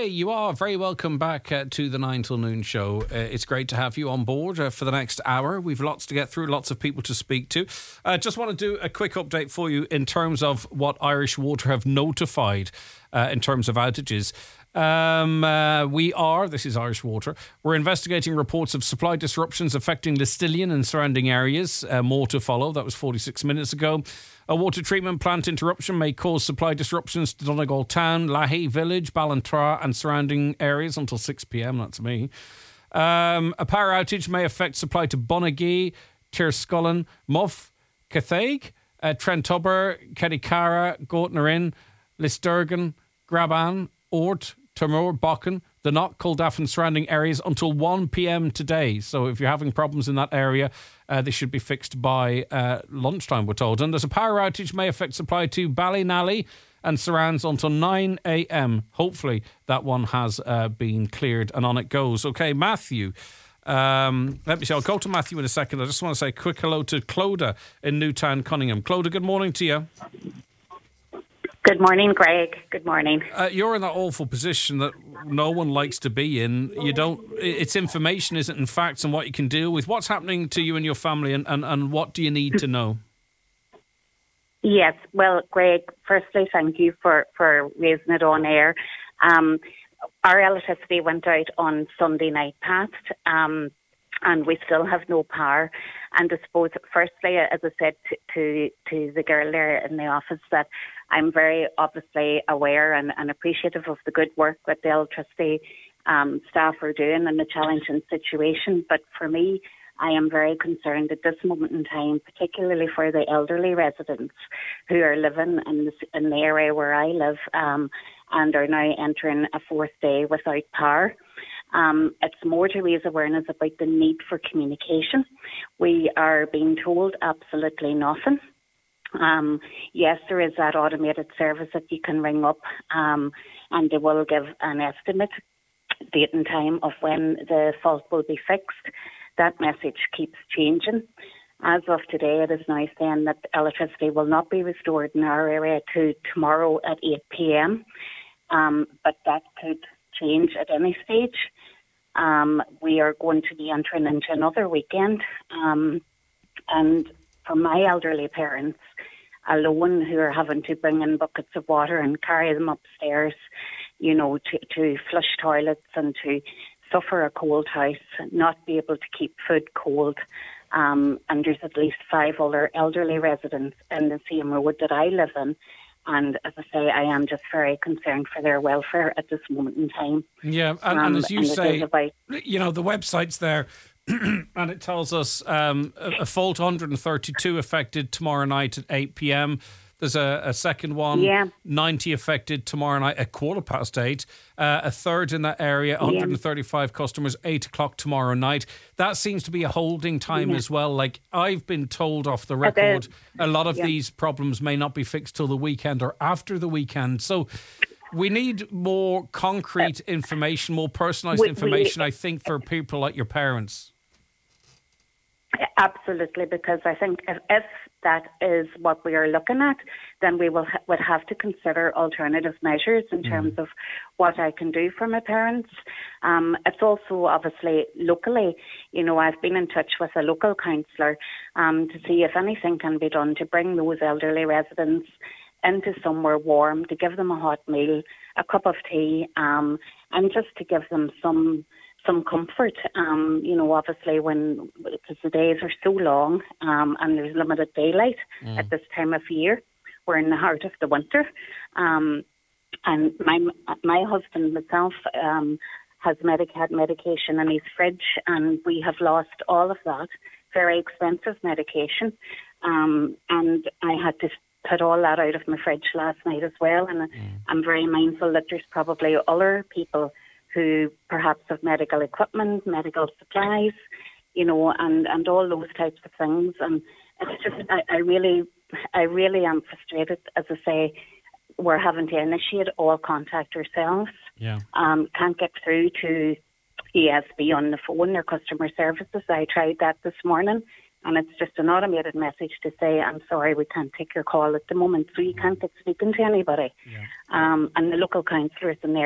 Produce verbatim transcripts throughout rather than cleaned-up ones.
Okay, you are very welcome back uh, to the nine till noon show. Uh, it's great to have you on board uh, for the next hour. We've lots to get through, lots of people to speak to. I uh, just want to do a quick update for you in terms of what Irish Water have notified uh, in terms of outages. Um, uh, we are, this is Irish Water, we're investigating reports of supply disruptions affecting Listillion and surrounding areas. Uh, more to follow. That was forty-six minutes ago. A water treatment plant interruption may cause supply disruptions to Donegal Town, Lahey Village, Ballantrae and surrounding areas until six p.m. That's me. Um, a power outage may affect supply to Bonagee, Tirscullen, Muff, Cathaig, uh, Trentubber, Kedikara, Gortnarin, Listurgan, Graban, Ort, Turmur, Bocken, the Knock, Culdaff and surrounding areas until one p.m. today. So if you're having problems in that area, uh, they should be fixed by uh, lunchtime, we're told. And there's a power outage may affect supply to Ballynally and surrounds until nine a.m. Hopefully that one has uh, been cleared and on it goes. Okay, Matthew. Um, let me see. I'll go to Matthew in a second. I just want to say a quick hello to Clodagh in Newtown, Cunningham. Clodagh, good morning to you. Good morning, Greg. Good morning. Uh, you're in that awful position that no one likes to be in. You don't. It's information, isn't it, in facts and what you can deal with. What's happening to you and your family, and, and, and what do you need to know? Yes. Well, Greg, firstly, thank you for, for raising it on air. Um, our electricity went out on Sunday night past, um, and we still have no power. And I suppose, firstly, as I said to, to, to the girl there in the office, that I'm very obviously aware and, and appreciative of the good work that the electricity um, staff are doing in the challenging situation. But for me, I am very concerned at this moment in time, particularly for the elderly residents who are living in the, in the area where I live um, and are now entering a fourth day without power. Um, it's more to raise awareness about the need for communication. We are being told absolutely nothing. Um, yes, there is that automated service that you can ring up um, and they will give an estimate, date and time of when the fault will be fixed. That message keeps changing. As of today, it is now saying that electricity will not be restored in our area to tomorrow at eight p.m. Um, but that could change at any stage. Um, we are going to be entering into another weekend. Um, and for my elderly parents alone who are having to bring in buckets of water and carry them upstairs, you know, to, to flush toilets and to suffer a cold house, not be able to keep food cold. Um, and there's at least five other elderly residents in the same road that I live in. And as I say, I am just very concerned for their welfare at this moment in time. Yeah, and, um, and as you and say, about, you know, the website's there and it tells us um, a, a fault one hundred thirty-two affected tomorrow night at eight p.m. There's a, a second one, yeah. ninety affected tomorrow night at quarter past eight. Uh, a third in that area, one hundred thirty-five yeah. customers, eight o'clock tomorrow night. That seems to be a holding time yeah. as well. Like I've been told off the record, a lot of yeah. these problems may not be fixed till the weekend or after the weekend. So we need more concrete uh, information, more personalised we, information, we, I think, for people like your parents. Absolutely, because I think if, if that is what we are looking at, then we will ha- would have to consider alternative measures in mm. terms of what I can do for my parents. Um, it's also obviously locally, you know, I've been in touch with a local councillor um, to see if anything can be done to bring those elderly residents into somewhere warm, to give them a hot meal, a cup of tea, um, and just to give them some some comfort, um, you know, obviously when, because the days are so long um, and there's limited daylight mm. at this time of year. We're in the heart of the winter. Um, and my my husband, myself, um, has medic had medication in his fridge, and we have lost all of that, very expensive medication. Um, and I had to put all that out of my fridge last night as well. And mm. I'm very mindful that there's probably other people who perhaps have medical equipment, medical supplies, you know, and, and all those types of things. And it's just, I, I really, I really am frustrated. As I say, we're having to initiate all contact ourselves. Yeah. Um, can't get through to E S B on the phone, their customer services. I tried that this morning, and it's just an automated message to say, I'm sorry, we can't take your call at the moment, so you can't get speaking to anybody. Yeah. Um, and the local councillors in the area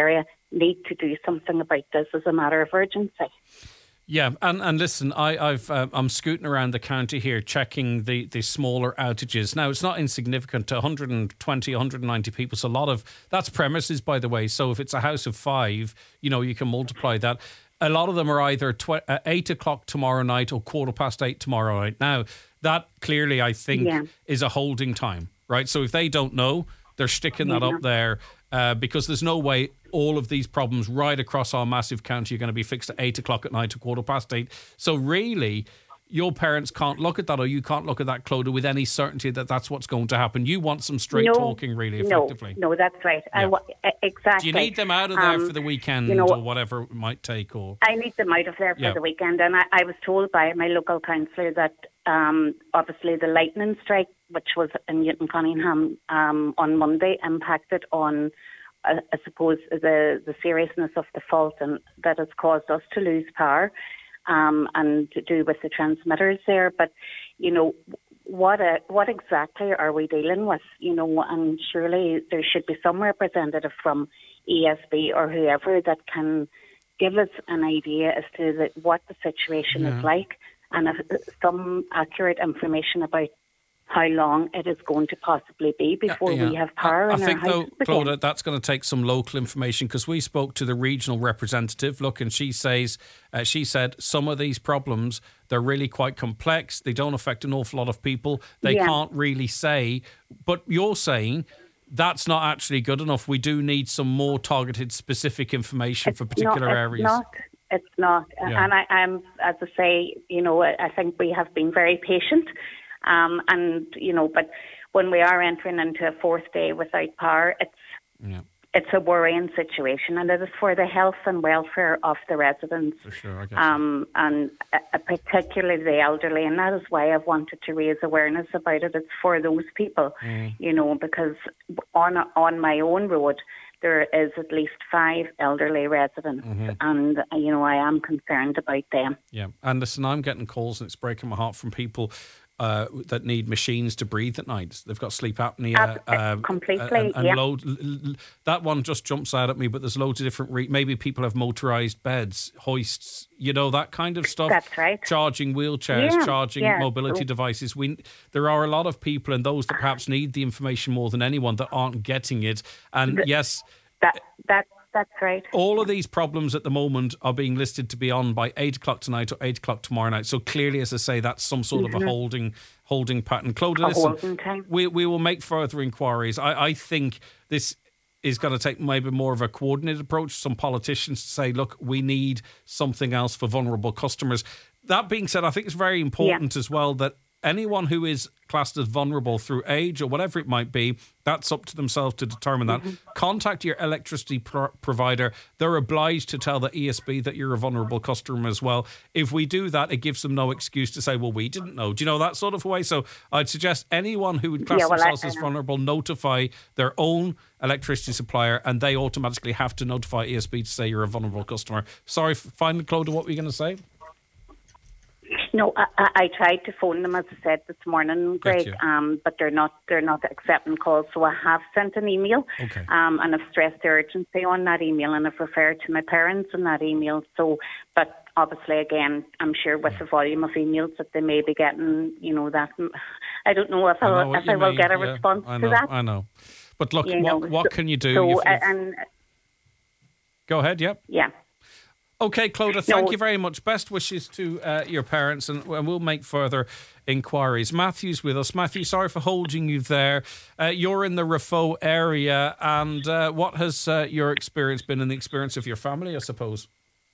need to do something about this as a matter of urgency. Yeah, and, and listen, I, I've uh, I'm scooting around the county here, checking the, the smaller outages. Now, it's not insignificant to one hundred twenty, one hundred ninety people. It's a lot of that's premises, by the way. So if it's a house of five, you know, you can multiply that. A lot of them are either tw- uh, eight o'clock tomorrow night or quarter past eight tomorrow night. Now, that clearly, I think, yeah. is a holding time, right? So if they don't know, they're sticking that yeah. up there uh, because there's no way all of these problems right across our massive county are going to be fixed at eight o'clock at night to quarter past eight. So really, your parents can't look at that, or you can't look at that, Clodagh, with any certainty that that's what's going to happen. You want some straight no, talking, really, effectively. No, no, that's right. Yeah. I, exactly. Do you need them out of there um, for the weekend, you know, or whatever it might take? Or I need them out of there for yeah. the weekend. And I, I was told by my local councillor that um, obviously the lightning strike, which was in Newton Cunningham um, on Monday, impacted on I suppose the, the seriousness of the fault and that has caused us to lose power um, and to do with the transmitters there. But, you know, what a, what exactly are we dealing with? You know, and surely there should be some representative from E S B or whoever that can give us an idea as to the, what the situation yeah. is like and if, some accurate information about how long it is going to possibly be before yeah, yeah. we have power I, in I think, our though, houses Clodagh, again. That's going to take some local information because we spoke to the regional representative. Look, and she says, uh, she said some of these problems, they're really quite complex. They don't affect an awful lot of people. They yeah. can't really say. But you're saying that's not actually good enough. We do need some more targeted, specific information it's for particular not, areas. It's not. It's not. Yeah. And I, I'm, as I say, you know, I think we have been very patient. Um, and, you know, but when we are entering into a fourth day without power, it's yeah. it's a worrying situation, and it is for the health and welfare of the residents, for sure, I guess um, and uh, particularly the elderly. And that is why I've wanted to raise awareness about it. It's for those people, mm. you know, because on on my own road, there is at least five elderly residents, mm-hmm. and, you know, I am concerned about them. Yeah, and listen, I'm getting calls, and it's breaking my heart from people Uh, that need machines to breathe at night. They've got sleep apnea. Uh, completely, and, and yeah. load, that one just jumps out at me, but there's loads of different... Re- maybe people have motorised beds, hoists, you know, that kind of stuff. That's right. Charging wheelchairs, yeah, charging yeah. mobility so, devices. We There are a lot of people, and those that perhaps need the information more than anyone, that aren't getting it. And th- yes... That, that That's right. All of these problems at the moment are being listed to be on by eight o'clock tonight or eight o'clock tomorrow night. So clearly, as I say, that's some sort mm-hmm. of a holding holding pattern. Clodagh, listen, holding time. we we will make further inquiries. I, I think this is going to take maybe more of a coordinated approach. Some politicians to say, look, we need something else for vulnerable customers. That being said, I think it's very important yeah. as well that anyone who is classed as vulnerable through age or whatever it might be, that's up to themselves to determine that. Mm-hmm. Contact your electricity pro- provider. They're obliged to tell the E S B that you're a vulnerable customer as well. If we do that, it gives them no excuse to say, well, we didn't know. Do you know, that sort of way? So I'd suggest anyone who would class yeah, well, themselves I, I as vulnerable notify their own electricity supplier, and they automatically have to notify E S B to say you're a vulnerable customer. Sorry, finally, Clodagh, what were you going to say? No, I, I tried to phone them, as I said this morning, Greg, um, but they're not they're not accepting calls. So I have sent an email, okay. um, and I've stressed the urgency on that email, and I've referred to my parents in that email. So, but obviously, again, I'm sure with yeah. the volume of emails that they may be getting, you know, that I don't know if I, I, if I will mean. get a yeah, response I know, to that. I know, but look, you what know, what so, can you do? So, you've, you've... and go ahead. Yep. Yeah. Okay, Clodagh, thank no. you very much. Best wishes to uh, your parents, and, and we'll make further inquiries. Matthew's with us. Matthew, sorry for holding you there. Uh, you're in the Raphoe area, and uh, what has uh, your experience been and the experience of your family, I suppose?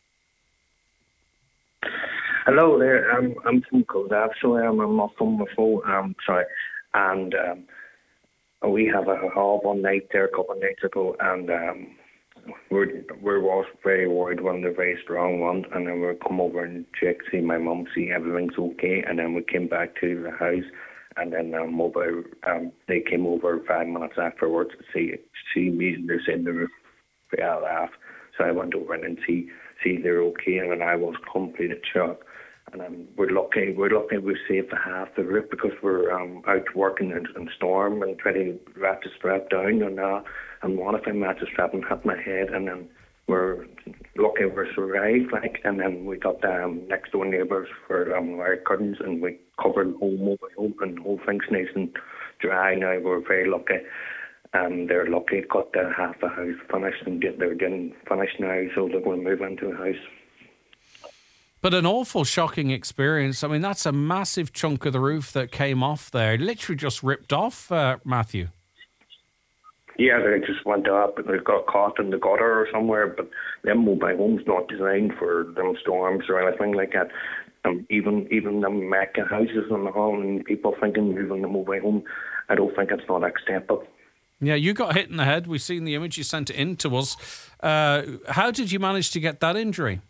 Hello there. Um, I'm from Clodagh, so I'm, I'm not from Raphoe. Um, sorry. And um, we have a hall one night there a couple of nights ago, and... Um, We're we was very worried when they're very strong one, and then we come over and check, see my mum, see everything's okay, and then we came back to the house, and then um, mobile um they came over five minutes afterwards to see see me, and they're saying they were I laugh, so I went over and see see they're okay, and then I was completely shocked. And um, we're lucky, we're lucky we saved half the roof because we're um, out working in, in storm and trying to wrap the strap down, and uh, and one of them matches strap and hit my head, and then we're lucky we survived, like, and then we got um, next door neighbours for um, wire curtains, and we covered the whole mobile home, and the whole thing's nice and dry now. We're very lucky. And they're lucky, got the half the house finished, and they're getting finished now, so they're going to move into a house. But an awful shocking experience. I mean, that's a massive chunk of the roof that came off there. Literally just ripped off, uh, Matthew. Yeah, they just went up and they got caught in the gutter or somewhere, but them mobile homes not designed for them storms or anything like that. Um, even even them Mecca houses and all, and people thinking moving the mobile home, I don't think it's not acceptable. Yeah, you got hit in the head. We've seen the image. You sent it in to us. Uh, how did you manage to get that injury?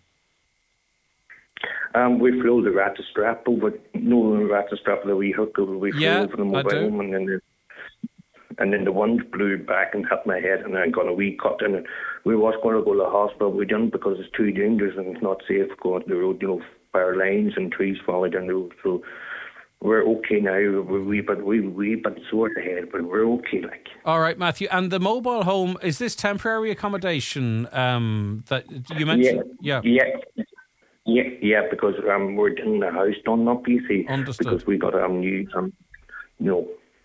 Um, we flew the rat strap over, no the rat strap, the wee hook over, we flew yeah, over the mobile home, and then the, and then the wind blew back and hit my head, and I got a wee cut in it. We was going to go to the hospital, we didn't because it's too dangerous and it's not safe going up the road, you know, power lines and trees falling down the road, so we're okay now. We're wee bit, we wee bit sore ahead, but we're okay. Like. All right, Matthew. And the mobile home, is this temporary accommodation um, that you mentioned? Yeah, yeah, yeah, yeah. yeah because um, we're getting the house done up, you see. Understood. Because we got um new um, you know.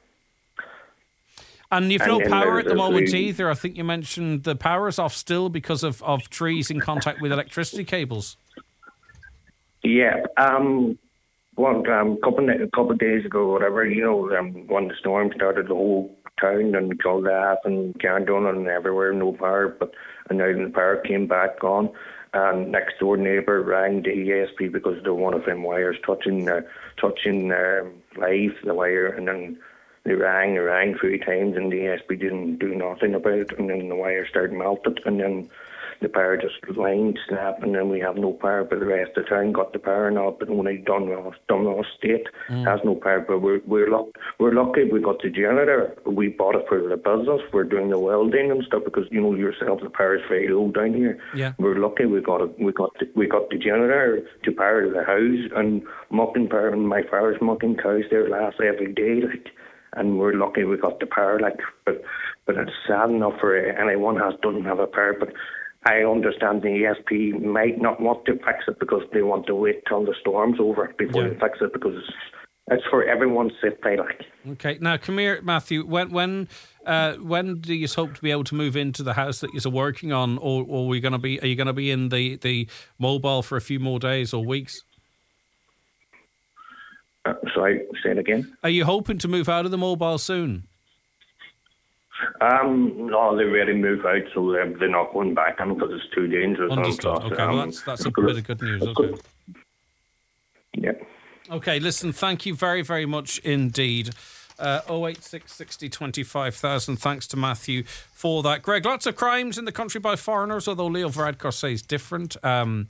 And you've no power at the moment really, either. I think you mentioned the power's off still because of, of trees in contact with electricity cables. Yeah. Um. Well, um, couple of, couple of days ago, whatever, you know, um, when the storm started, the whole town and Kildare and Carndon and everywhere, no power. But and now the power came back on, and next door neighbour rang the E S P because there were one of them wires touching, uh, touching uh, live the wire, and then they rang, they rang three times, and the E S P didn't do nothing about it, and then the wire started melted, and then the power just line snap, and then we have no power. But the rest of the town got the power now. But only Dunross, Dunross State mm. has no power. But we're we're lucky. We're lucky. We got the generator. We bought it for the business. We're doing the welding and stuff because you know yourself, the power is very low down here. Yeah. We're lucky. We got it. We got the, we got the generator to power the house and mucking power. And my father's mucking cows there last every day. Like, and we're lucky we got the power. Like, but but it's sad enough for anyone who doesn't have a power. But I understand the E S P might not want to fix it because they want to wait till the storm's over before yeah. they fix it because it's, it's for everyone's safety. Like. Okay, now come here, Matthew. When when uh, when do you hope to be able to move into the house that you're working on, or, or are we going to be? Are you going to be in the, the mobile for a few more days or weeks? Uh, sorry, say it again. Are you hoping to move out of the mobile soon? Um, no, they already moved out, so they're, they're not going back in because it's too dangerous. Understood. Okay, um, well, that's, that's a bit of good news. Okay. Yeah. Okay, listen, thank you very, very much indeed. Uh, oh eight six sixty twenty-five thousand. Thanks to Matthew for that. Greg, lots of crimes in the country by foreigners, although Leo Varadkar says different. Um,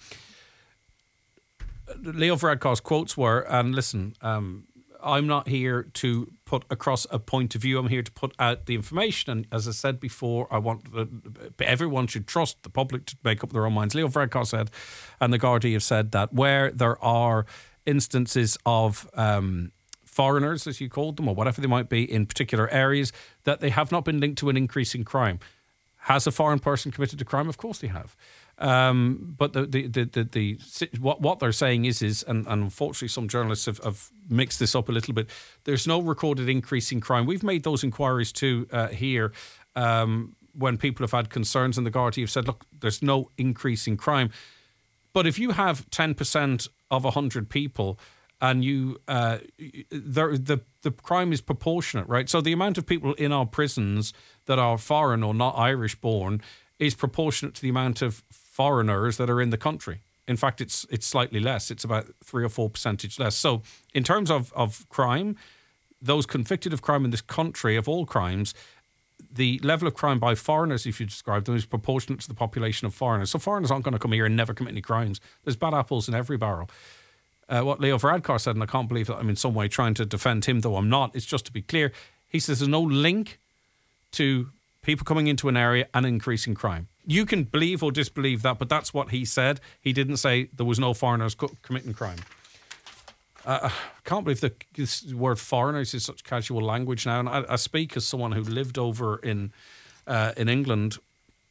Leo Varadkar's quotes were, and listen, um, I'm not here to put across a point of view. I'm here to put out the information. And as I said before, I want uh, everyone should trust the public to make up their own minds. Leo Varadkar said, and the Gardaí have said that where there are instances of um, foreigners, as you called them, or whatever they might be, in particular areas, that they have not been linked to an increase in crime. Has a foreign person committed a crime? Of course they have. Um, but the the, the the the what what they're saying is is and, and unfortunately some journalists have, have mixed this up a little bit. There's no recorded increase in crime. We've made those inquiries too uh, here um, when people have had concerns, and the Gardaí have said, look, there's no increase in crime. But if you have ten percent of a hundred people, and you uh, the the the crime is proportionate, right? So the amount of people in our prisons that are foreign or not Irish born is proportionate to the amount of foreigners that are in the country. In fact, it's it's slightly less. It's about three or four percentage less. So in terms of, of crime, those convicted of crime in this country, of all crimes, the level of crime by foreigners, if you describe them, is proportionate to the population of foreigners. So foreigners aren't going to come here and never commit any crimes. There's bad apples in every barrel. Uh, what Leo Varadkar said, and I can't believe that I'm in some way trying to defend him, though I'm not, it's just to be clear, he says there's no link to people coming into an area and increasing crime. You can believe or disbelieve that, but that's what he said. He didn't say there was no foreigners co- committing crime. Uh, I can't believe that this word foreigners is such casual language now. And I, I speak as someone who lived over in uh, in England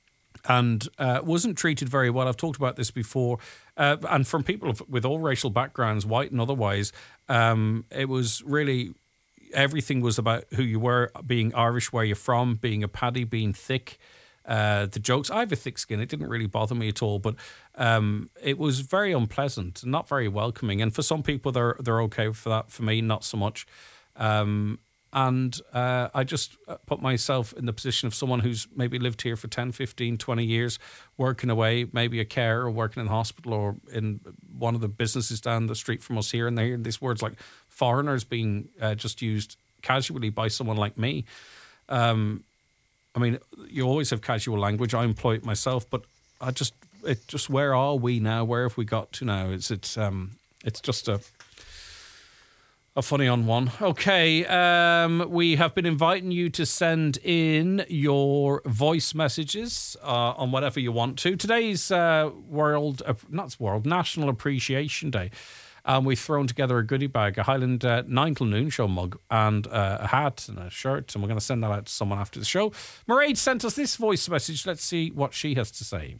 and uh, wasn't treated very well. I've talked about this before. Uh, and from people of, with all racial backgrounds, white and otherwise, um, it was really, everything was about who you were, being Irish, where you're from, being a paddy, being thick. Uh, the jokes, I have a thick skin. It didn't really bother me at all, but um, it was very unpleasant, not very welcoming. And for some people, they're they're okay for that. For me, not so much. Um, and uh, I just put myself in the position of someone who's maybe lived here for ten, fifteen, twenty years, working away, maybe a carer or working in the hospital or in one of the businesses down the street from us here. And they hear these words like foreigners being uh, just used casually by someone like me. Um I mean, you always have casual language. I employ it myself, but I just, it just, where are we now? Where have we got to now? It's, it's, um, it's just a, a funny on one. Okay, um, we have been inviting you to send in your voice messages uh, on whatever you want to. Today's uh, World, uh, not World, National Appreciation Day. And we've thrown together a goodie bag, a Highland uh, nine till noon show mug and uh, a hat and a shirt. And we're going to send that out to someone after the show. Mairead sent us this voice message. Let's see what she has to say.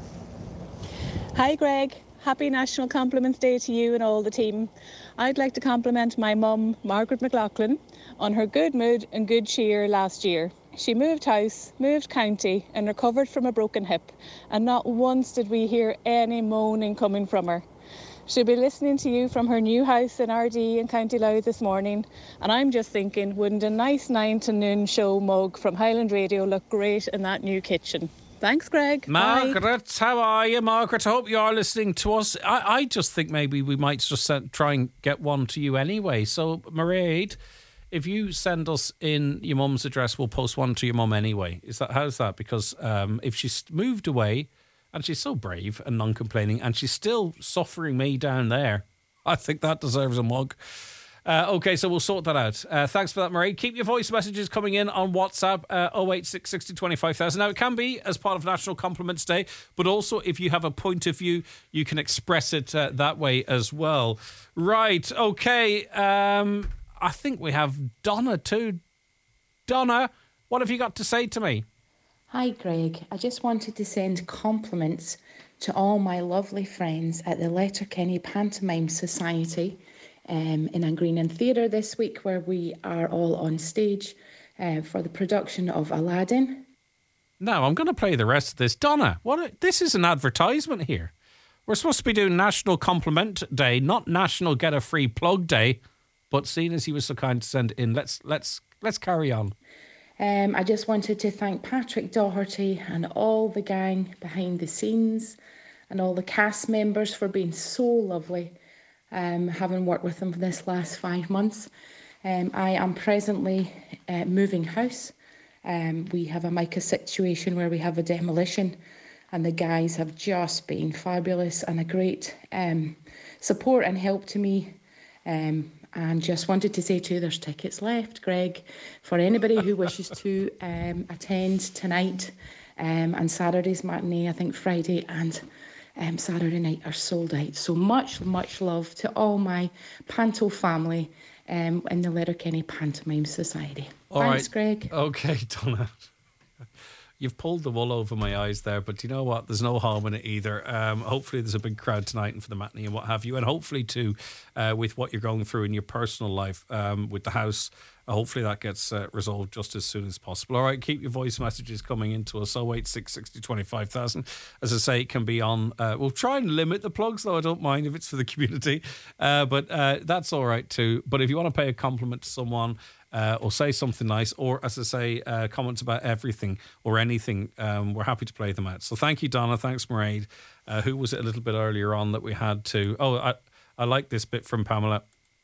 Hi, Greg. Happy National Compliments Day to you and all the team. I'd like to compliment my mum, Margaret McLaughlin, on her good mood and good cheer last year. She moved house, moved county and recovered from a broken hip. And not once did we hear any moaning coming from her. She'll be listening to you from her new house in R D in County Louth this morning. And I'm just thinking, wouldn't a nice nine to noon show mug from Highland Radio look great in that new kitchen? Thanks, Greg. Margaret, Bye. how are you, Margaret? I hope you are listening to us. I, I just think maybe we might just send, try and get one to you anyway. So, Mairead, if you send us in your mum's address, we'll post one to your mum anyway. Is that, how's that? Because um, if she's moved away, and she's so brave and non-complaining, and she's still suffering me down there, I think that deserves a mug. Uh, okay, so we'll sort that out. Uh, thanks for that, Mairead. Keep your voice messages coming in on WhatsApp, uh, oh eight six sixty twenty-five thousand. Now, it can be as part of National Compliments Day, but also if you have a point of view, you can express it uh, that way as well. Right, okay. Um, I think we have Donna too. Donna, what have you got to say to me? Hi Greg, I just wanted to send compliments to all my lovely friends at the Letterkenny Pantomime Society um, in Angreenan Theatre this week, where we are all on stage uh, for the production of Aladdin. Now, I'm going to play the rest of this. Donna, what? A, this is an advertisement here. We're supposed to be doing National Compliment Day, not National Get a Free Plug Day, but seeing as he was so kind to send in, let's let's let's carry on. Um, I just wanted to thank Patrick Doherty and all the gang behind the scenes and all the cast members for being so lovely, um, having worked with them for this last five months. Um, I am presently uh, moving house. Um, we have a mica situation where we have a demolition, and the guys have just been fabulous and a great um, support and help to me. Um, And just wanted to say too, there's tickets left, Greg, for anybody who wishes to um, attend tonight um, and Saturday's matinee. I think Friday and um, Saturday night are sold out. So much, much love to all my Panto family um, in the Letterkenny Pantomime Society. All Thanks, right. Greg. Okay, Donna. You've pulled the wool over my eyes there, but you know what? There's no harm in it either. Um, hopefully there's a big crowd tonight and for the matinee and what have you. And hopefully too, uh, with what you're going through in your personal life um, with the house, uh, hopefully that gets uh, resolved just as soon as possible. All right, keep your voice messages coming into us, oh eight six sixty twenty-five thousand. As I say, it can be on. Uh, we'll try and limit the plugs, though I don't mind if it's for the community. Uh, but uh, that's all right too. But if you want to pay a compliment to someone, Uh, or say something nice, or as I say, uh, comments about everything or anything, um, we're happy to play them out. So thank you, Donna. Thanks, Mairead. Uh, who was it a little bit earlier on that we had to? Oh, I, I like this bit from Pamela.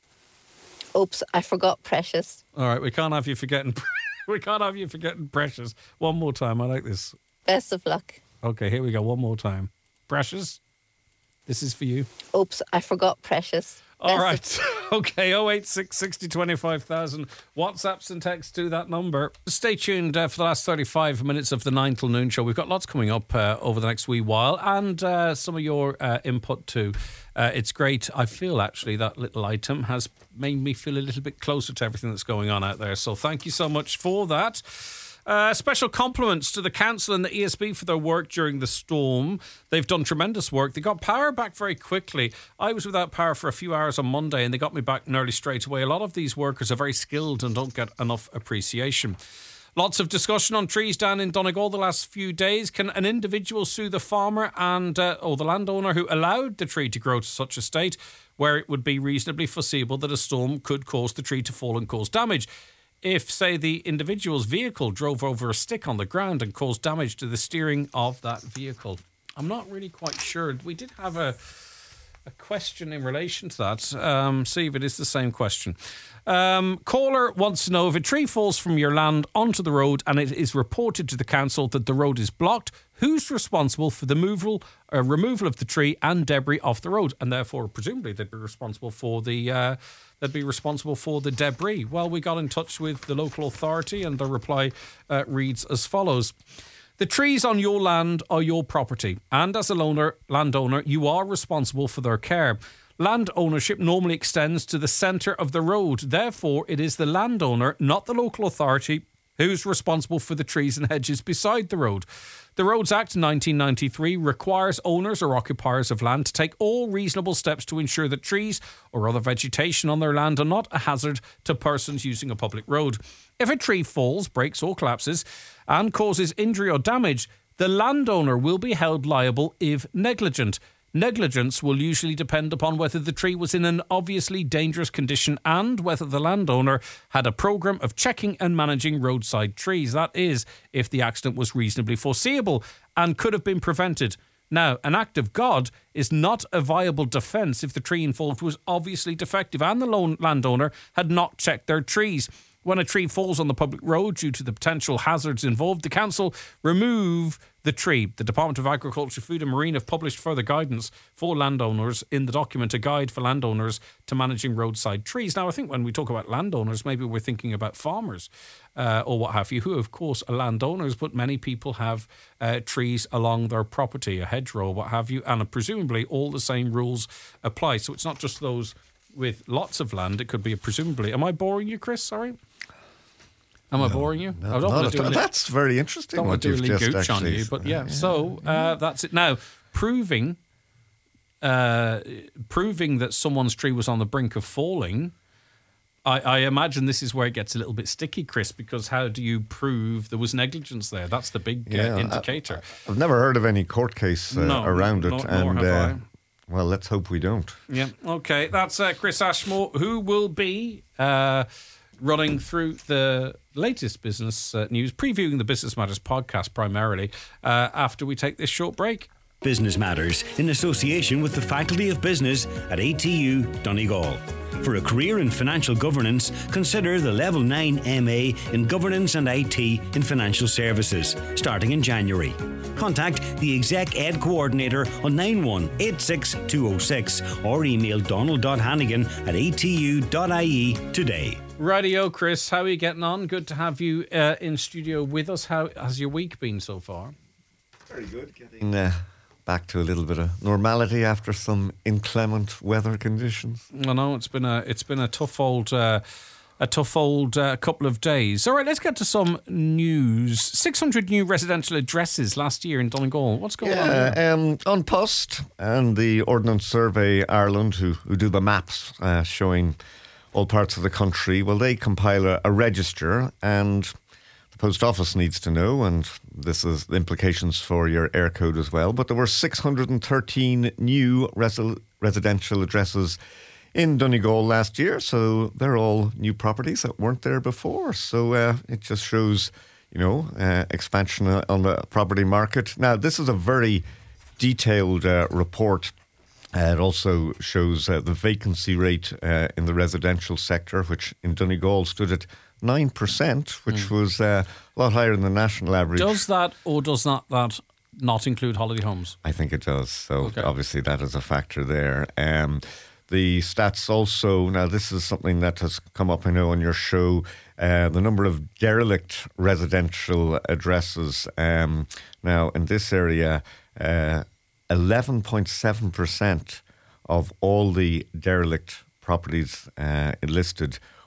Oops, I forgot Precious. All right, we can't have you forgetting. we can't have you forgetting Precious. One more time. I like this. Best of luck. Okay, here we go. One more time. Precious, this is for you. Oops, I forgot Precious. All right. Okay, oh eight six sixty twenty-five thousand. WhatsApps and texts to that number. Stay tuned uh, for the last thirty-five minutes of the nine till noon show. We've got lots coming up uh, over the next wee while, and uh, some of your uh, input too. Uh, it's great. I feel actually that little item has made me feel a little bit closer to everything that's going on out there. So thank you so much for that. Uh, special compliments to the council and the E S B for their work during the storm. They've done tremendous work. They got power back very quickly. I was without power for a few hours on Monday and they got me back nearly straight away. A lot of these workers are very skilled and don't get enough appreciation. Lots of discussion on trees down in Donegal the last few days. Can an individual sue the farmer and uh, or the landowner who allowed the tree to grow to such a state where it would be reasonably foreseeable that a storm could cause the tree to fall and cause damage? If, say, the individual's vehicle drove over a stick on the ground and caused damage to the steering of that vehicle. I'm not really quite sure. We did have a a question in relation to that. Um, see if it is the same question. Um, caller wants to know, if a tree falls from your land onto the road and it is reported to the council that the road is blocked, who's responsible for the removal, uh, removal of the tree and debris off the road? And therefore, presumably, they'd be responsible for the uh, they'd be responsible for the debris. Well, we got in touch with the local authority, and the reply uh, reads as follows. The trees on your land are your property, and as a loaner, landowner, you are responsible for their care. Land ownership normally extends to the centre of the road. Therefore, it is the landowner, not the local authority, who's responsible for the trees and hedges beside the road. The Roads Act nineteen ninety-three requires owners or occupiers of land to take all reasonable steps to ensure that trees or other vegetation on their land are not a hazard to persons using a public road. If a tree falls, breaks or collapses and causes injury or damage, the landowner will be held liable if negligent. Negligence will usually depend upon whether the tree was in an obviously dangerous condition and whether the landowner had a programme of checking and managing roadside trees. That is, if the accident was reasonably foreseeable and could have been prevented. Now, an act of God is not a viable defence if the tree involved was obviously defective and the landowner had not checked their trees. When a tree falls on the public road due to the potential hazards involved, the council remove the tree. The Department of Agriculture, Food and Marine have published further guidance for landowners in the document, A Guide for Landowners to Managing Roadside Trees. Now, I think when we talk about landowners, maybe we're thinking about farmers uh, or what have you, who of course are landowners, but many people have uh, trees along their property, a hedgerow, what have you, and presumably all the same rules apply. So it's not just those with lots of land. It could be a presumably... Am I boring you, Chris? Sorry? Am I no, boring you? No, I don't want to do a li- that's very interesting. Don't want to do a you've just gooch on you, but yeah. yeah. So uh, that's it. Now, proving, uh, proving that someone's tree was on the brink of falling. I, I imagine this is where it gets a little bit sticky, Chris, because how do you prove there was negligence there? That's the big yeah, uh, indicator. I, I've never heard of any court case uh, no, around it, nor, and nor have uh, I. Well, let's hope we don't. Yeah. Okay. That's uh, Chris Ashmore, who will be uh, running through the latest business uh, news, previewing the Business Matters podcast primarily, uh, after we take this short break. Business Matters, in association with the Faculty of Business at A T U Donegal. For a career in financial governance, consider the Level nine M A in Governance and I T in Financial Services, starting in January. Contact the Exec Ed Coordinator on nine one eight six two oh six or email donald.hannigan at a t u dot i e today. Radio, Chris, how are you getting on? Good to have you uh, in studio with us. How has your week been so far? Very good. Getting uh, back to a little bit of normality after some inclement weather conditions. I know it's been a it's been a tough old uh, a tough old uh, couple of days. All right, let's get to some news. six hundred new residential addresses last year in Donegal. What's going yeah, on here? Um, on Post and the Ordnance Survey Ireland, who who do the maps uh, showing all parts of the country, well, they compile a, a register, and the Post Office needs to know, and this is the implications for your air code as well, but there were six hundred thirteen new resi- residential addresses in Donegal last year, so they're all new properties that weren't there before. So uh, it just shows, you know, uh, expansion on the property market. Now, this is a very detailed uh, report. Uh, it also shows uh, the vacancy rate uh, in the residential sector, which in Donegal stood at nine percent, which mm. was uh, a lot higher than the national average. Does that or does not that not include holiday homes? I think it does. So okay. Obviously that is a factor there. Um, the stats also, now this is something that has come up, I know, on your show, uh, the number of derelict residential addresses. Um, now, in this area, uh, eleven point seven percent of all the derelict properties uh, listed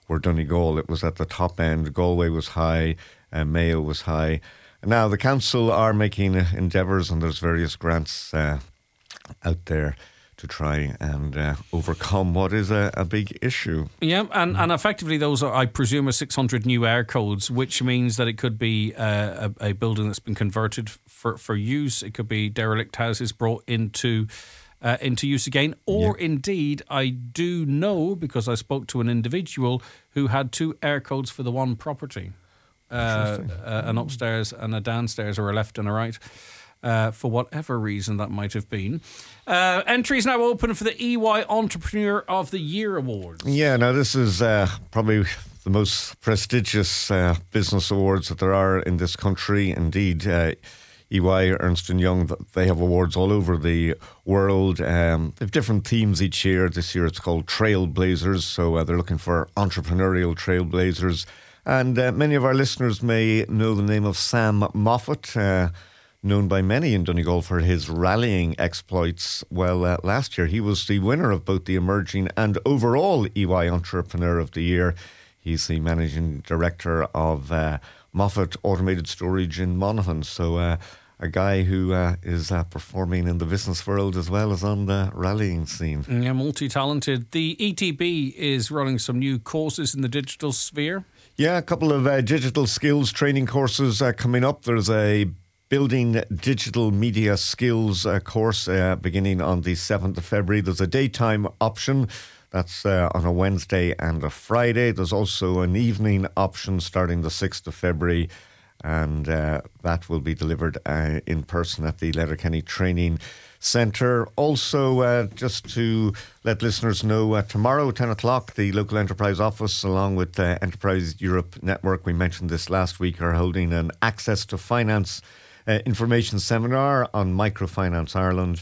were Donegal. It was at the top end. Galway was high, uh, Mayo was high. And now the council are making endeavours, and there's various grants uh, out there to try and uh, overcome what is a, a big issue. Yeah, and, and effectively those are, I presume, are six hundred new air codes, which means that it could be uh, a, a building that's been converted for, for use. It could be derelict houses brought into uh, into use again. Or yeah. indeed, I do know, because I spoke to an individual who had two air codes for the one property. Uh, uh, an upstairs and a downstairs, or a left and a right. Uh, for whatever reason that might have been. Uh, entries now open for the E Y Entrepreneur of the Year Awards. Yeah, now this is uh, probably the most prestigious uh, business awards that there are in this country. Indeed, uh, E Y, Ernst and Young, they have awards all over the world. Um, they have different themes each year. This year it's called Trailblazers, so uh, they're looking for entrepreneurial trailblazers. And uh, many of our listeners may know the name of Sam Moffat, uh, known by many in Donegal for his rallying exploits. Well, uh, last year he was the winner of both the Emerging and overall E Y Entrepreneur of the Year. He's the managing director of uh, Moffat Automated Storage in Monaghan. So uh, a guy who uh, is uh, performing in the business world as well as on the rallying scene. Yeah, multi-talented. The E T B is running some new courses in the digital sphere. Yeah, a couple of uh, digital skills training courses uh, coming up. There's a Building Digital Media Skills uh, course uh, beginning on the seventh of February. There's a daytime option. That's uh, on a Wednesday and a Friday. There's also an evening option starting the sixth of February. And uh, that will be delivered uh, in person at the Letterkenny Training Centre. Also, uh, just to let listeners know, uh, tomorrow, ten o'clock, the Local Enterprise Office, along with uh, Enterprise Europe Network, we mentioned this last week, are holding an Access to Finance Uh, information seminar on Microfinance Ireland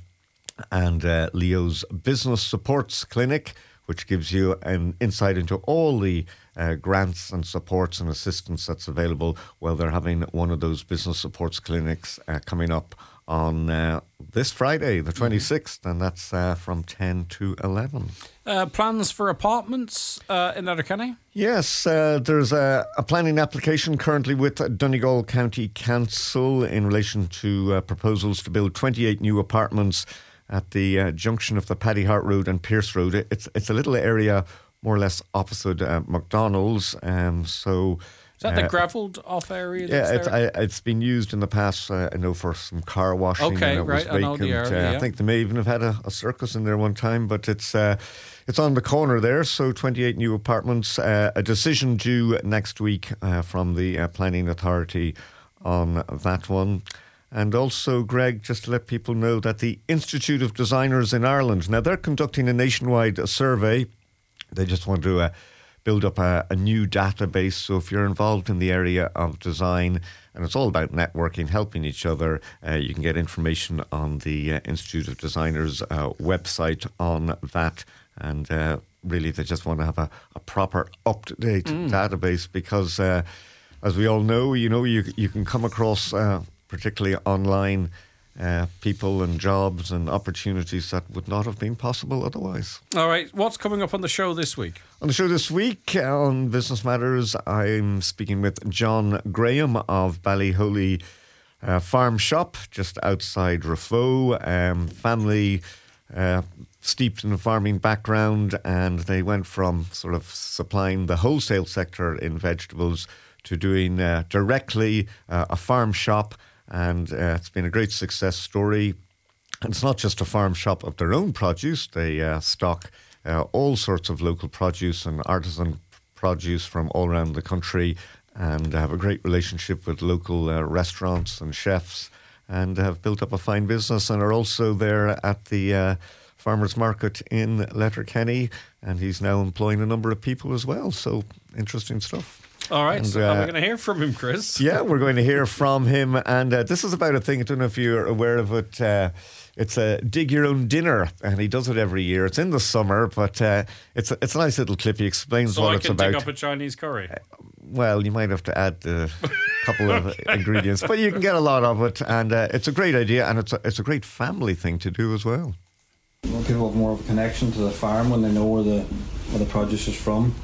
and uh, Leo's Business Supports Clinic, which gives you an insight into all the uh, grants and supports and assistance that's available. Well, they're having one of those business supports clinics uh, coming up on uh, this Friday, the twenty-sixth, and that's uh, from ten to eleven. Uh, plans for apartments uh, in Letterkenny? Yes, uh, there's a, a planning application currently with Donegal County Council in relation to uh, proposals to build twenty-eight new apartments at the uh, junction of the Paddy Hart Road and Pierce Road. It's it's a little area more or less opposite uh, McDonald's, um, so... Is that the uh, gravelled off area? Yeah, it's, I, it's been used in the past, uh, I know, for some car washing. Okay, and it right, was vacant. I know the area, uh, yeah. I think they may even have had a, a circus in there one time, but it's uh, it's on the corner there, so twenty-eight new apartments. Uh, a decision due next week uh, from the uh, Planning Authority on that one. And also, Greg, just to let people know that the Institute of Designers in Ireland, now they're conducting a nationwide survey. They just want to... Uh, build up a, a new database. So if you're involved in the area of design, and it's all about networking, helping each other, uh, you can get information on the uh, Institute of Designers uh, website on that. And uh, really, they just want to have a, a proper up-to-date mm. database because, uh, as we all know, you know, you you can come across, uh, particularly online, Uh, people and jobs and opportunities that would not have been possible otherwise. All right, what's coming up on the show this week? On the show this week, uh, on Business Matters, I'm speaking with John Graham of Ballyholy uh, Farm Shop, just outside Raphoe. Um, family uh, steeped in a farming background, and they went from sort of supplying the wholesale sector in vegetables to doing uh, directly uh, a farm shop. And uh, it's been a great success story. And it's not just a farm shop of their own produce. They uh, stock uh, all sorts of local produce and artisan produce from all around the country, and have a great relationship with local uh, restaurants and chefs, and have built up a fine business, and are also there at the uh, farmers market in Letterkenny. And he's now employing a number of people as well. So interesting stuff. All right, and, so uh, are we going to hear from him, Chris? Yeah, we're going to hear from him. And uh, this is about a thing, I don't know if you're aware of it. Uh, it's a dig your own dinner, and he does it every year. It's in the summer, but uh, it's, a, it's a nice little clip. He explains so what I it's can about. dig up a Chinese curry? Uh, well, you might have to add a couple of ingredients, but you can get a lot of it. And uh, it's a great idea, and it's a, it's a great family thing to do as well. Well, people have more of a connection to the farm when they know where the, where the produce is from.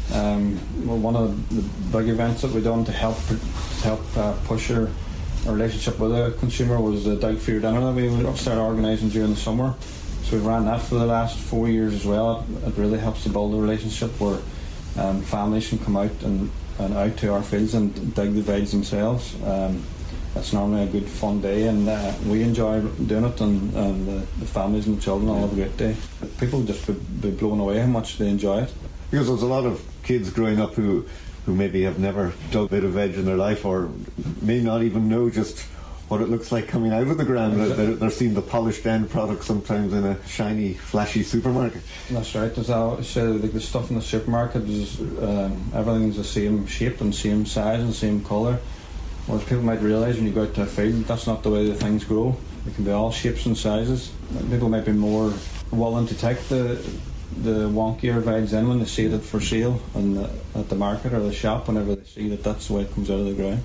Um, well, one of the big events that we done to help to help uh, push our, our relationship with the consumer was the Doubt for Your Dinner that we started organising during the summer. So we ran that for the last four years as well. It, it really helps to build a relationship where um, families can come out and, and out to our fields and dig the veg themselves. Um, It's normally a good fun day, and uh, we enjoy doing it, and, and the, the families and the children all have a great day. People just be, be blown away how much they enjoy it. Because there's a lot of kids growing up who, who maybe have never dug a bit of veg in their life, or may not even know just what it looks like coming out of the ground. They're, they're seeing the polished end product sometimes in a shiny, flashy supermarket. That's right. There's all, so the, the stuff in the supermarket is um, everything's the same shape and same size and same colour. Whereas people might realise when you go out to a field, that's not the way the things grow. They can be all shapes and sizes. People might be more willing to take the the wonkier veg in when they see it for sale in the, at the market or the shop, whenever they see that that's the way it comes out of the ground.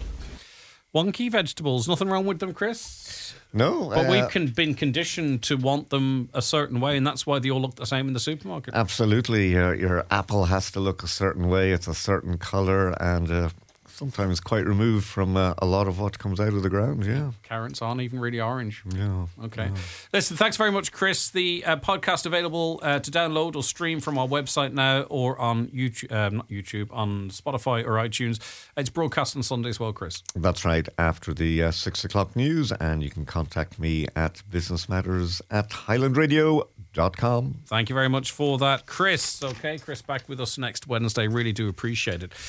Wonky vegetables, nothing wrong with them, Chris? No. But uh, we've con- been conditioned to want them a certain way, and that's why they all look the same in the supermarket. Absolutely. Your, your apple has to look a certain way. It's a certain colour, and uh, sometimes quite removed from uh, a lot of what comes out of the ground, yeah. Carrots aren't even really orange. Yeah. Okay. Yeah. Listen, thanks very much, Chris. The uh, podcast available uh, to download or stream from our website now, or on YouTube, uh, not YouTube, on Spotify or iTunes. It's broadcast on Sunday as well, Chris. That's right, after the uh, six o'clock news, and you can contact me at businessmatters at highland radio dot com. Thank you very much for that, Chris. Okay, Chris back with us next Wednesday. Really do appreciate it.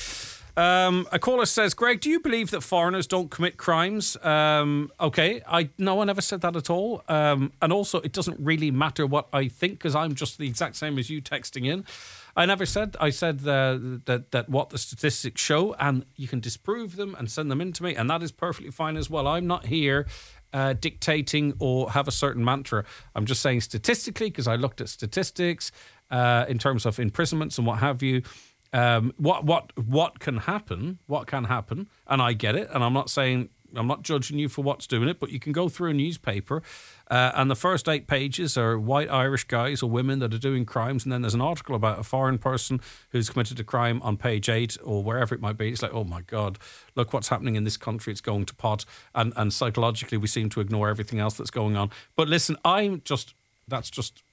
Um, a caller says, Greg, do you believe that foreigners don't commit crimes? Um, okay, I no, I never said that at all. Um, and also, it doesn't really matter what I think, because I'm just the exact same as you texting in. I never said, I said uh, that, that what the statistics show, and you can disprove them and send them in to me, and that is perfectly fine as well. I'm not here uh, dictating or have a certain mantra. I'm just saying statistically, because I looked at statistics uh, in terms of imprisonments and what have you. Um, what what what can happen? What can happen? And I get it. And I'm not saying I'm not judging you for what's doing it, but you can go through a newspaper, uh, and the first eight pages are white Irish guys or women that are doing crimes, and then there's an article about a foreign person who's committed a crime on page eight or wherever it might be. It's like, oh my God, look what's happening in this country. It's going to pot, and and psychologically we seem to ignore everything else that's going on. But listen, I'm just that's just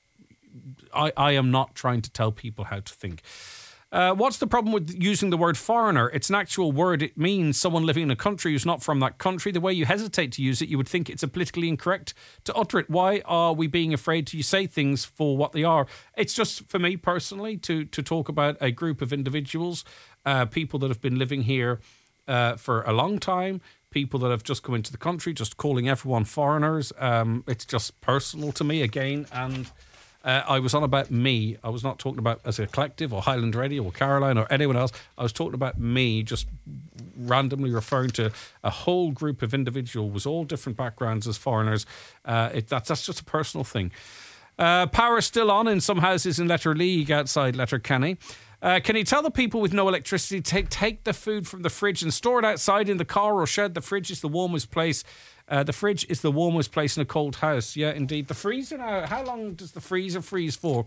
I I am not trying to tell people how to think. Uh, what's the problem with using the word foreigner? It's an actual word. It means someone living in a country who's not from that country. The way you hesitate to use it, you would think it's a politically incorrect to utter it. Why are we being afraid to say things for what they are? It's just, for me personally, to, to talk about a group of individuals, uh, people that have been living here uh, for a long time, people that have just come into the country, just calling everyone foreigners. Um, it's just personal to me again, and... Uh, I was on about me. I was not talking about as a collective or Highland Radio or Caroline or anyone else. I was talking about me, just randomly referring to a whole group of individuals with all different backgrounds as foreigners. Uh, it, that's, that's just a personal thing. Uh, power still on in some houses in Letterleague outside Letterkenny. Uh, can you tell the people with no electricity to take, take the food from the fridge and store it outside in the car or shed? The fridge is the warmest place. Uh, the fridge is the warmest place in a cold house. Yeah, indeed. The freezer now, how long does the freezer freeze for?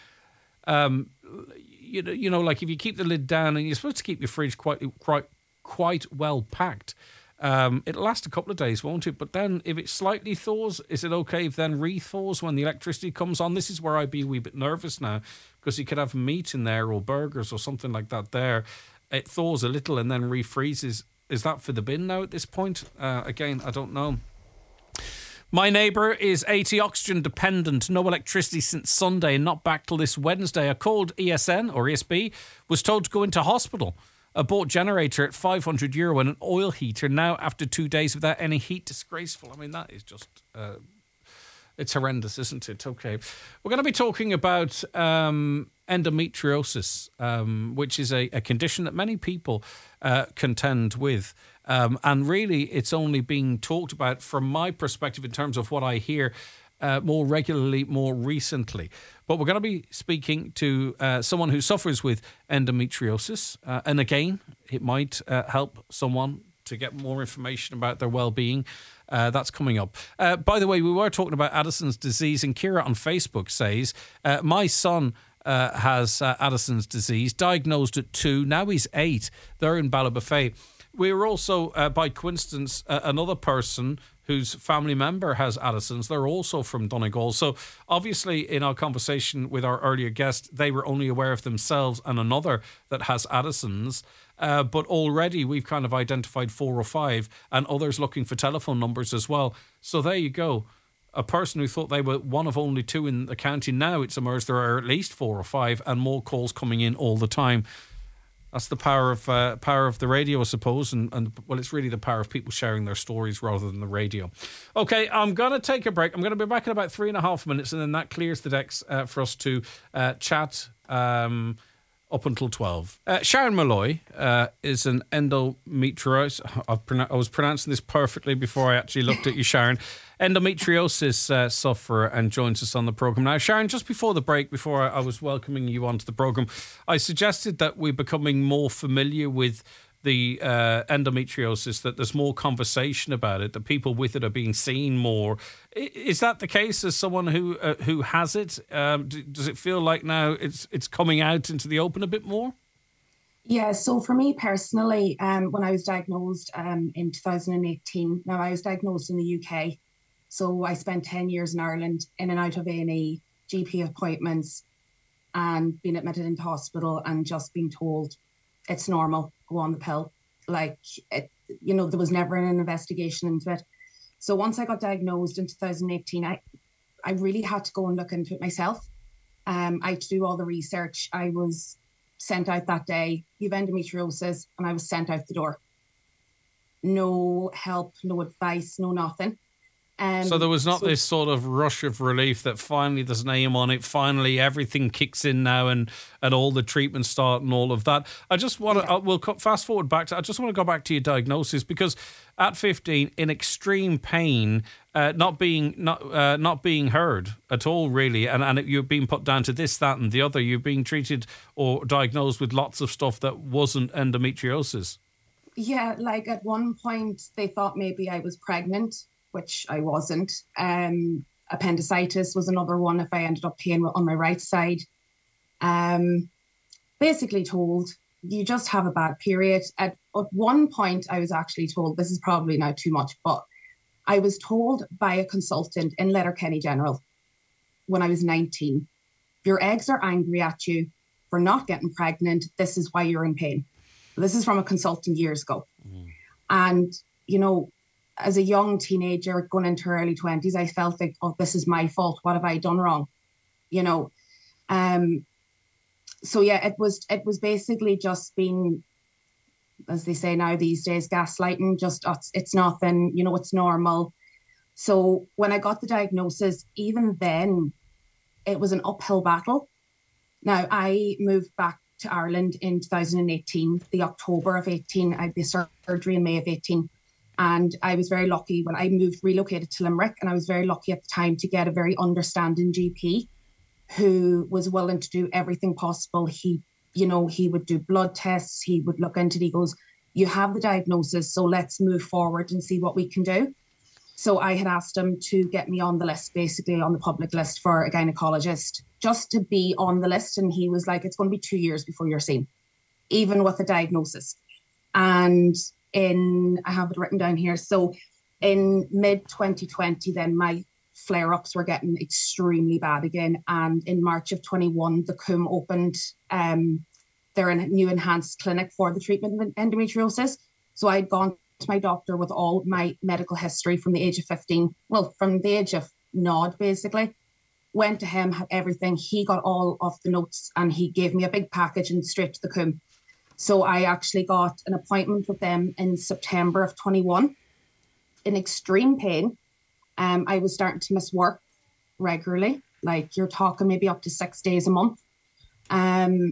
Um, you know, you know, like if you keep the lid down, and you're supposed to keep your fridge quite, quite, quite well packed. Um, it'll last a couple of days, won't it? But then if it slightly thaws, is it okay if then re-thaws when the electricity comes on? This is where I'd be a wee bit nervous now, because you could have meat in there or burgers or something like that there. It thaws a little and then refreezes. Is that for the bin now at this point? Uh, again, I don't know. My neighbour is eighty oxygen dependent, no electricity since Sunday and not back till this Wednesday. I called E S N or E S B, was told to go into hospital. I bought generator at five hundred euro and an oil heater now after two days without any heat. Disgraceful. I mean, that is just... Uh, it's horrendous, isn't it? Okay. We're going to be talking about um, endometriosis, um, which is a, a condition that many people uh, contend with. Um, and really, it's only being talked about, from my perspective, in terms of what I hear uh, more regularly, more recently. But we're going to be speaking to uh, someone who suffers with endometriosis. Uh, and again, it might uh, help someone to get more information about their well-being. Uh, that's coming up. Uh, by the way, we were talking about Addison's disease, and Kira on Facebook says, uh, my son uh, has uh, Addison's disease, diagnosed at two. Now he's eight. They're in Ballybofey. We were also, uh, by coincidence, uh, another person whose family member has Addison's. They're also from Donegal. So obviously in our conversation with our earlier guest, they were only aware of themselves and another that has Addison's. Uh, but already we've kind of identified four or five and others looking for telephone numbers as well. So there you go. A person who thought they were one of only two in the county, now it's emerged there are at least four or five and more calls coming in all the time. That's the power of uh, power of the radio, I suppose, and, and well, it's really the power of people sharing their stories rather than the radio. Okay, I'm going to take a break. I'm going to be back in about three and a half minutes, and then that clears the decks uh, for us to uh, chat um, up until twelve. Uh, Sharon Malloy uh, is an endometriosis. I've pronou- I was pronouncing this perfectly before I actually looked at you, Sharon. Endometriosis uh, sufferer, and joins us on the programme now. Sharon, just before the break, before I, I was welcoming you onto the programme, I suggested that we're becoming more familiar with the uh, endometriosis, that there's more conversation about it, that people with it are being seen more. I, is that the case as someone who uh, who has it? Um, d- does it feel like now it's it's coming out into the open a bit more? Yeah, so for me personally, um, when I was diagnosed um, in two thousand eighteen, now I was diagnosed in the U K. So I spent ten years in Ireland, in and out of A and E, G P appointments, and being admitted into hospital and just being told it's normal, go on the pill. Like, it, you know, there was never an investigation into it. So once I got diagnosed in two thousand eighteen, I, I really had to go and look into it myself. Um, I had to do all the research. I was sent out that day, you have endometriosis, and I was sent out the door. No help, no advice, no nothing. Um, so there was not so, this sort of rush of relief that finally there's an aim on it, finally everything kicks in now and, and all the treatments start and all of that. I just want to, yeah. we'll fast forward back to, I just want to go back to your diagnosis, because at fifteen, in extreme pain, uh, not being not uh, not being heard at all, really, and, and you're being put down to this, that and the other, you're being treated or diagnosed with lots of stuff that wasn't endometriosis. Yeah, like at one point they thought maybe I was pregnant, which I wasn't. Um, appendicitis was another one if I ended up pain on my right side. Um, basically told, you just have a bad period. At, at one point, I was actually told, this is probably now too much, but I was told by a consultant in Letterkenny General when I was nineteen, your eggs are angry at you for not getting pregnant. This is why you're in pain. This is from a consultant years ago. Mm. And, you know, as a young teenager going into her early twenties, I felt like, oh, this is my fault. What have I done wrong? You know, um, so yeah, it was it was basically just being, as they say now these days, gaslighting. Just oh, it's, it's nothing, you know, it's normal. So when I got the diagnosis, even then, it was an uphill battle. Now I moved back to Ireland in two thousand eighteen, the October of eighteen. I had the surgery in May of eighteen. And I was very lucky when I moved, relocated to Limerick, and I was very lucky at the time to get a very understanding G P who was willing to do everything possible. He, you know, he would do blood tests, he would look into it, he goes, you have the diagnosis, so let's move forward and see what we can do. So I had asked him to get me on the list, basically on the public list for a gynecologist, just to be on the list. And he was like, it's going to be two years before you're seen, even with a diagnosis. And in, I have it written down here. So in mid twenty twenty, then my flare-ups were getting extremely bad again. And in March of twenty-one, the C U M opened um, their new enhanced clinic for the treatment of endometriosis. So I'd gone to my doctor with all my medical history from the age of fifteen, well, from the age of nod, basically. Went to him, had everything. He got all of the notes and he gave me a big package and straight to the C U M. So I actually got an appointment with them in September of twenty-one in extreme pain. Um, I was starting to miss work regularly, like you're talking maybe up to six days a month. Um,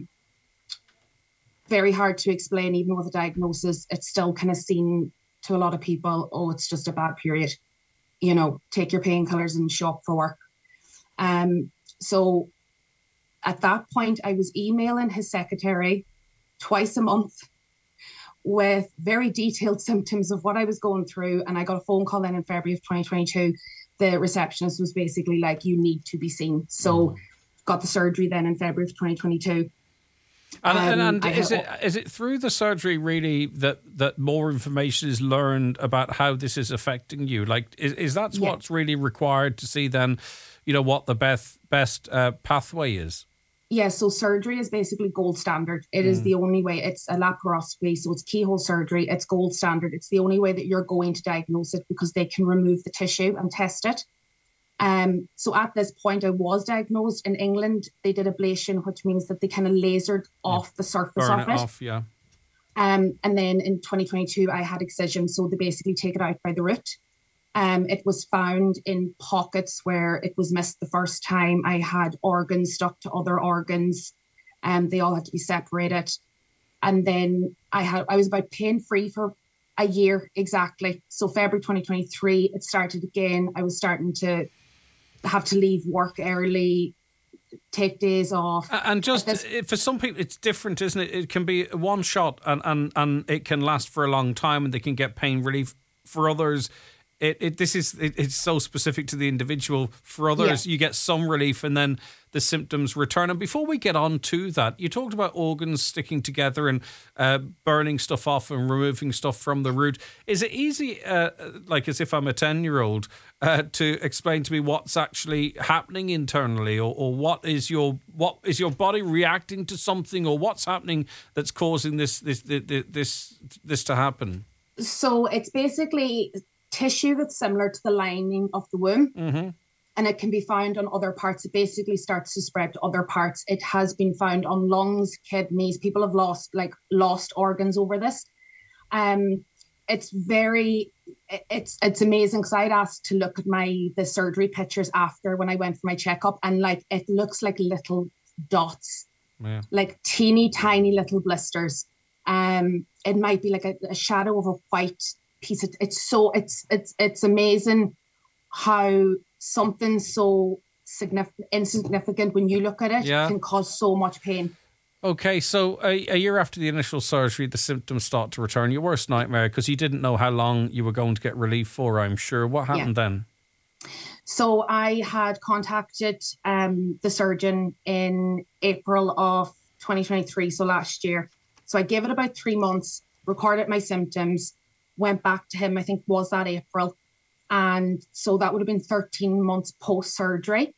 very hard to explain, even with a diagnosis. It's still kind of seen to a lot of people, oh, it's just a bad period. You know, take your painkillers and show up for work. Um, so at that point, I was emailing his secretary twice a month with very detailed symptoms of what I was going through. And I got a phone call then in February of twenty twenty-two. The receptionist was basically like, you need to be seen. So got the surgery then in February of twenty twenty-two. And, um, and, and is had, it is it through the surgery really that, that more information is learned about how this is affecting you? Like, is, is that yeah. what's really required to see then, you know, what the best best uh, pathway is? Yeah, so surgery is basically gold standard. It mm. is the only way. It's a laparoscopy, so it's keyhole surgery. It's gold standard. It's the only way that you're going to diagnose it because they can remove the tissue and test it. Um, so at this point, I was diagnosed in England. They did ablation, which means that they kind of lasered yeah. off the surface Burn of it. it. Off, yeah. Um, and then in twenty twenty-two, I had excision, so they basically take it out by the root. Um, it was found in pockets where it was missed the first time. I had organs stuck to other organs, and um, they all had to be separated. And then I had I was about pain free for a year exactly. So February twenty twenty-three, it started again. I was starting to have to leave work early, take days off. And just this, for some people, it's different, isn't it? It can be one shot and, and, and it can last for a long time and they can get pain relief. For others, it, it this is it, it's so specific to the individual. For others, yeah. you get some relief and then the symptoms return. And before we get on to that, you talked about organs sticking together and uh, burning stuff off and removing stuff from the root. Is it easy, uh, like as if I'm a ten-year-old, uh, to explain to me what's actually happening internally, or, or what is your what is your body reacting to something, or what's happening that's causing this this this this, this to happen? So it's basically tissue that's similar to the lining of the womb. Mm-hmm. And it can be found on other parts. It basically starts to spread to other parts. It has been found on lungs, kidneys. People have lost like lost organs over this. Um, it's very, it's it's amazing because I'd asked to look at my the surgery pictures after when I went for my checkup, and like it looks like little dots, yeah. like teeny tiny little blisters. Um, it might be like a, a shadow of a white piece. Of, it's so it's it's it's amazing how something so significant, insignificant when you look at it yeah. can cause so much pain. Okay, so a, a year after the initial surgery, the symptoms start to return. Your worst nightmare, because you didn't know how long you were going to get relief for, I'm sure. What happened yeah. then? So I had contacted um, the surgeon in April of twenty twenty-three, so last year. So I gave it about three months, recorded my symptoms, went back to him, I think was that April. And so that would have been thirteen months post-surgery.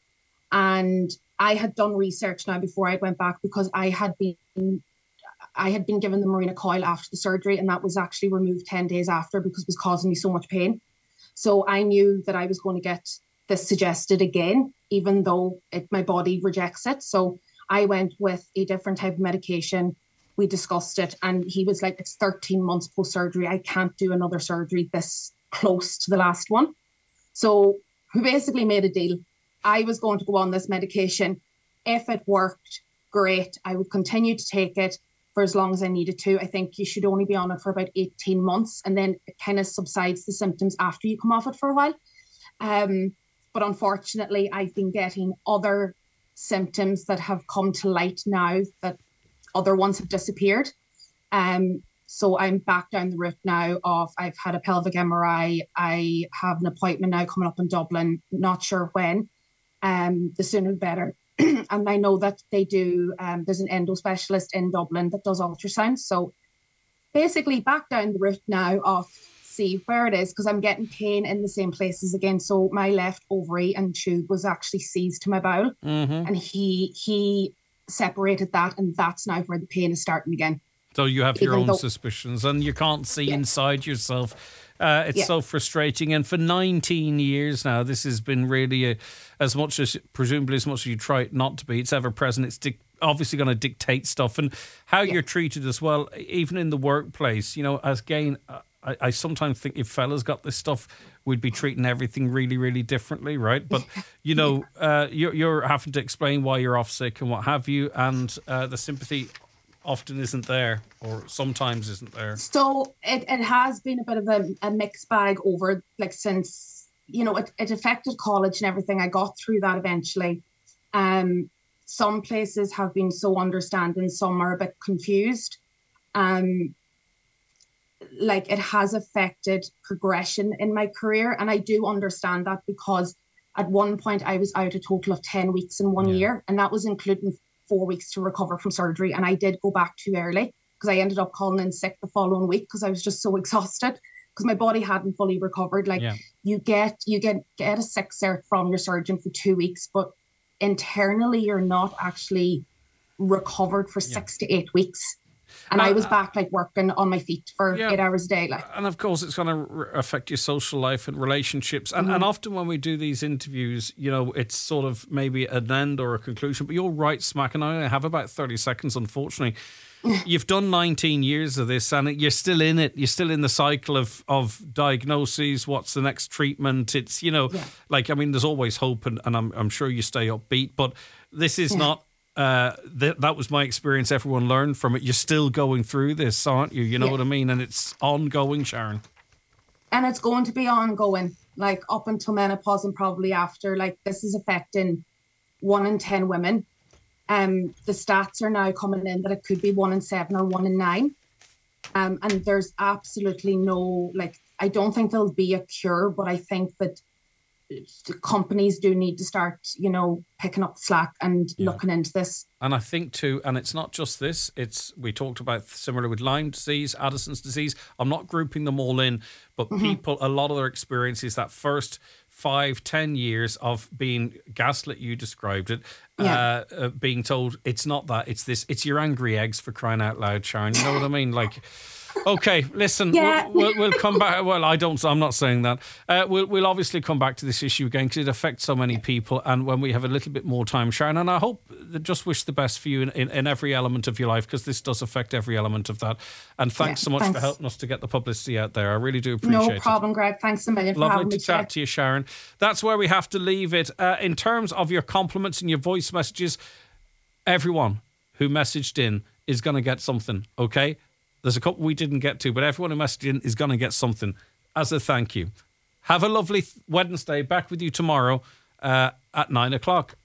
And I had done research now before I went back because I had been I had been given the Mirena coil after the surgery, and that was actually removed ten days after because it was causing me so much pain. So I knew that I was going to get this suggested again, even though it, my body rejects it. So I went with a different type of medication. We discussed it, and he was like, it's thirteen months post-surgery. I can't do another surgery this close to the last one. So we basically made a deal. I was going to go on this medication. If it worked, great. I would continue to take it for as long as I needed to. I think you should only be on it for about eighteen months, and then it kind of subsides the symptoms after you come off it for a while. Um, but unfortunately, I've been getting other symptoms that have come to light now that other ones have disappeared. Um, So I'm back down the route now of I've had a pelvic M R I. I have an appointment now coming up in Dublin, not sure when. Um, the sooner the better. And I know that they do, um, there's an endo specialist in Dublin that does ultrasound. So basically back down the route now of see where it is, because I'm getting pain in the same places again. So my left ovary and tube was actually seized to my bowel. Mm-hmm. And he he separated that, and that's now where the pain is starting again. So you have your Even own though, suspicions and you can't see yeah. inside yourself. Uh, it's yeah. so frustrating. And for nineteen years now, this has been really, a, as much as, presumably as much as you try it not to be, it's ever present. It's di- obviously going to dictate stuff. And how yeah. you're treated as well, even in the workplace. You know, as again, I, I sometimes think if fellas got this stuff, we'd be treating everything really, really differently, right? But, you know, uh, you're, you're having to explain why you're off sick and what have you. And uh, the sympathy often isn't there, or sometimes isn't there. So it, it has been a bit of a, a mixed bag over, like, since, you know, it, it affected college and everything. I got through that eventually. Um, some places have been so understanding, some are a bit confused. Um, like, it has affected progression in my career. And I do understand that because At one point, I was out a total of ten weeks in one Yeah. year, and that was including four weeks to recover from surgery. And I did go back too early because I ended up calling in sick the following week because I was just so exhausted because my body hadn't fully recovered. Like Yeah. you get you get get a sick cert from your surgeon for two weeks, but internally you're not actually recovered for Yeah. six to eight weeks. And Uh, I was back like working on my feet for Yeah. eight hours a day. Like, And of course, it's going to r- affect your social life and relationships. And, and often when we do these interviews, you know, it's sort of maybe an end or a conclusion. But you're right, Smack, and I only have about thirty seconds, unfortunately. You've done nineteen years of this and you're still in it. You're still in the cycle of, of diagnoses. What's the next treatment? It's, you know, Yeah. like, I mean, there's always hope and, and I'm, I'm sure you stay upbeat. But this is Yeah. not... Uh, th- that was my experience. Everyone learned from it. You're still going through this, aren't you? You know Yeah. what I mean? And it's ongoing, Sharon. and it's going to be ongoing, like up until menopause and probably after. Like this is affecting one in ten women. Um, the stats are now coming in that it could be one in seven or one in nine. Um, and there's absolutely no, like, I don't think there'll be a cure, but I think that the companies do need to start, you know, picking up the slack and Yeah. looking into this. And I think too, and it's not just this, it's, we talked about similar with Lyme disease, Addison's disease. I'm not grouping them all in, but Mm-hmm. people, a lot of their experiences, that first five, ten years of being gaslit, you described it, Yeah. uh, uh, being told it's not that, it's this, it's your angry eggs for crying out loud, Sharon. You know what I mean? Like, okay, listen, Yeah. we'll, we'll, we'll come back. Well, I don't, I'm not saying that. Uh, we'll, we'll obviously come back to this issue again because it affects so many people. And when we have a little bit more time, Sharon, and I hope, just wish the best for you in, in, in every element of your life because this does affect every element of that. And thanks Yeah, so much thanks. for helping us to get the publicity out there. I really do appreciate No it. problem, Greg. Thanks a million for Lovely having me to chat today. to you, Sharon. That's where we have to leave it. Uh, in terms of your compliments and your voice messages, everyone who messaged in is going to get something, okay? There's a couple we didn't get to, but everyone who messaged in is going to get something as a thank you. Have a lovely th- Wednesday. Back with you tomorrow uh, at nine o'clock.